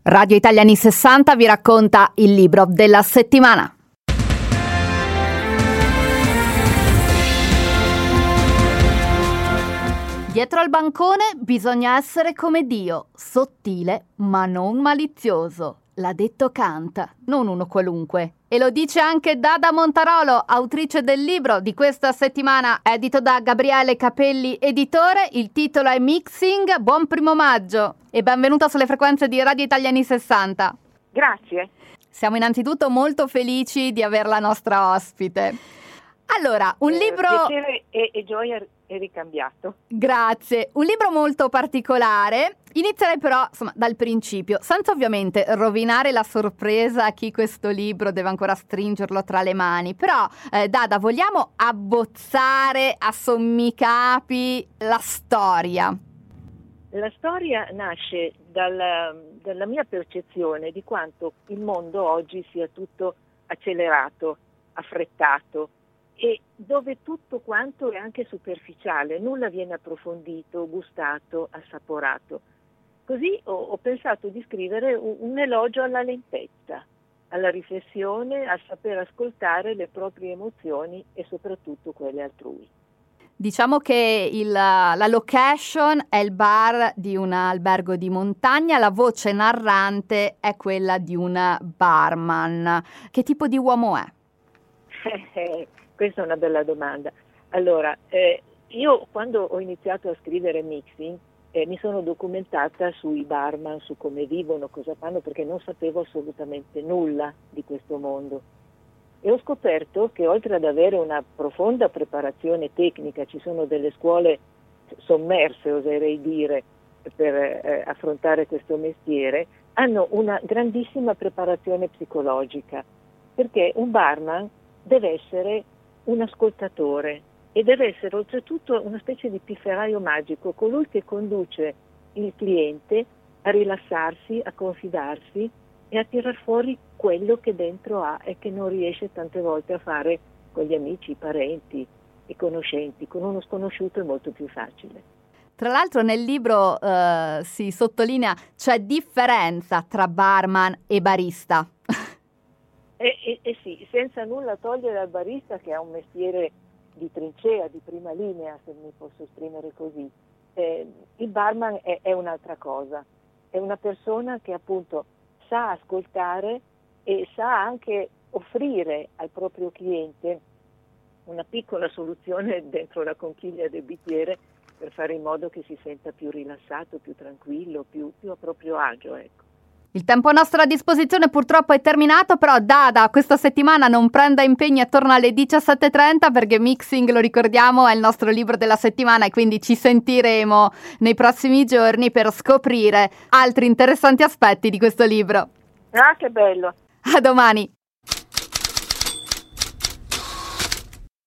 Radio Italia anni 60 vi racconta il libro della settimana. Dietro al bancone bisogna essere come Dio, sottile ma non malizioso. L'ha detto Kant, non uno qualunque. E lo dice anche Dada Montarolo, autrice del libro di questa settimana, edito da Gabriele Capelli, editore. Il titolo è Mixing. Buon primo maggio e benvenuta sulle frequenze di Radio Italia anni 60. Grazie. Siamo innanzitutto molto felici di aver la nostra ospite. Allora, un libro... Piacere e gioia è ricambiato. Grazie. Un libro molto particolare. Inizierei però dal principio, senza ovviamente rovinare la sorpresa a chi questo libro deve ancora stringerlo tra le mani. Però, Dada, vogliamo abbozzare a sommi capi la storia? La storia nasce dalla mia percezione di quanto il mondo oggi sia tutto accelerato, affrettato, e dove tutto quanto è anche superficiale, nulla viene approfondito, gustato, assaporato. Così ho pensato di scrivere un elogio alla lentezza, alla riflessione, al saper ascoltare le proprie emozioni e soprattutto quelle altrui. Diciamo che la location è il bar di un albergo di montagna, la voce narrante è quella di un barman. Che tipo di uomo è? Questa è una bella domanda. Allora, io quando ho iniziato a scrivere Mixing mi sono documentata sui barman, su come vivono, cosa fanno, perché non sapevo assolutamente nulla di questo mondo. E ho scoperto che oltre ad avere una profonda preparazione tecnica, ci sono delle scuole sommerse, oserei dire, per affrontare questo mestiere, hanno una grandissima preparazione psicologica, perché un barman deve essere un ascoltatore e deve essere oltretutto una specie di pifferaio magico, colui che conduce il cliente a rilassarsi, a confidarsi e a tirar fuori quello che dentro ha e che non riesce tante volte a fare con gli amici, i parenti, i conoscenti. Con uno sconosciuto è molto più facile. Tra l'altro nel libro si sottolinea c'è differenza tra barman e barista. Sì, senza nulla togliere al barista, che ha un mestiere di trincea, di prima linea, se mi posso esprimere così. Il barman è un'altra cosa, è una persona che appunto sa ascoltare e sa anche offrire al proprio cliente una piccola soluzione dentro la conchiglia del bicchiere per fare in modo che si senta più rilassato, più tranquillo, più a proprio agio, ecco. Il tempo a nostra disposizione purtroppo è terminato, però Dada questa settimana non prenda impegni attorno alle 17:30 perché Mixing, lo ricordiamo, è il nostro libro della settimana e quindi ci sentiremo nei prossimi giorni per scoprire altri interessanti aspetti di questo libro. Ah, che bello! A domani!